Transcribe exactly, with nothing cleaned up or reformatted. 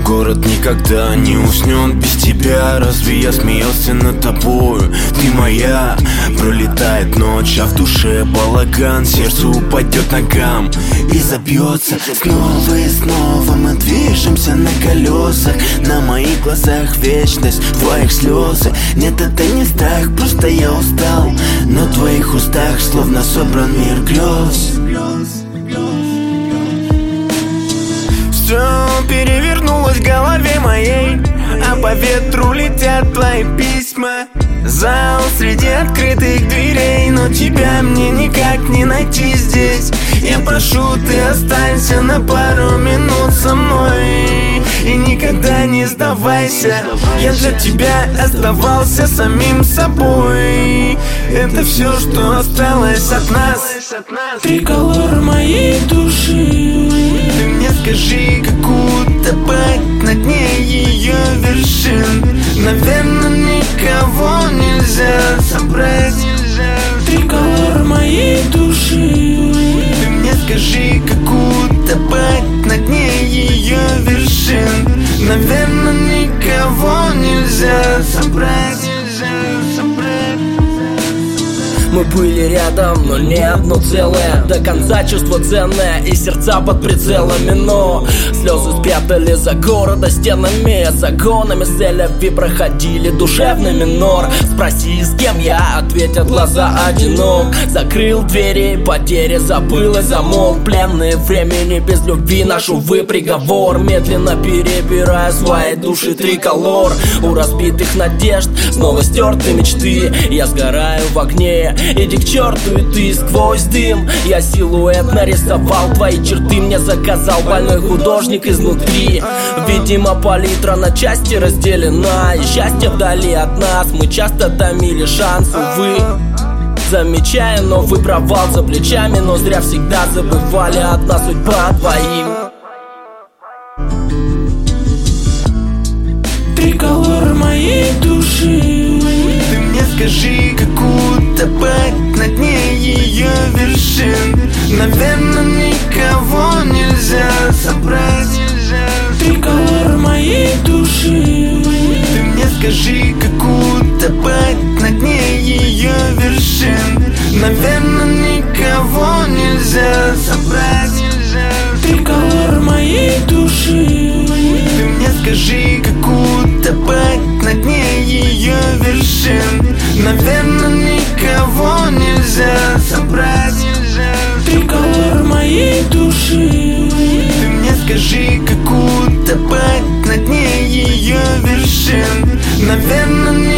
Город никогда не уснет без тебя. Разве я смеялся над тобою? Ты моя. Пролетает ночь, а в душе балаган. Сердце упадет ногам и забьется. Снова и снова мы движемся на колесах. На моих глазах вечность, в твоих слезы. Нет, это не страх, просто я устал. Но в твоих устах словно собран мир грез. Все перевернулось в голове моей, а по ветру летят твои письма. Зал среди открытых дверей, но тебя мне никак не найти здесь. Я прошу, ты останься на пару минут со мной и никогда не сдавайся. Я для тебя оставался самим собой. Это все, что осталось от нас. Триколор моей души. Ты мне скажи, как утопать на дне ее вершин. Наверное, никого нельзя собрать. Триколор моей души. Ты мне скажи, как утопать на дне ее вершин. Наверное, никого нельзя собрать. Мы были рядом, но не одно целое. До конца чувство ценное и сердца под прицелами. Но слезы спрятали за города стенами. Загонами с Эль-Авив проходили душевный минор. Спроси, с кем я, ответят глаза одинок. Закрыл двери, потери забыл и замолк. Пленные времени без любви, наш, увы, приговор. Медленно перебирая свои души триколор. У разбитых надежд снова стерты мечты. Я сгораю в огне, иди к черту и ты сквозь дым. Я силуэт нарисовал, твои черты мне заказал больной художник изнутри. Видимо, палитра на части разделена, и счастье вдали от нас мы часто томили шанс, увы. Замечая новый провал за плечами, но зря всегда забывали, одна судьба двоим. Триколор моей души. Ты мне скажи, как утопать на дне ее вершин. Наверное, никого нельзя собрать. Триколор моей души. Ты мне скажи, как утопать на дне ее вершин. Наверное, никого нельзя собрать. Триколор моей души. Ты мне скажи, как утопать на дне ее вершин. Наверное, никого нельзя собрать. Триколор моей души. Ты мне скажи, как утопать на дне ее вершин. Наверное,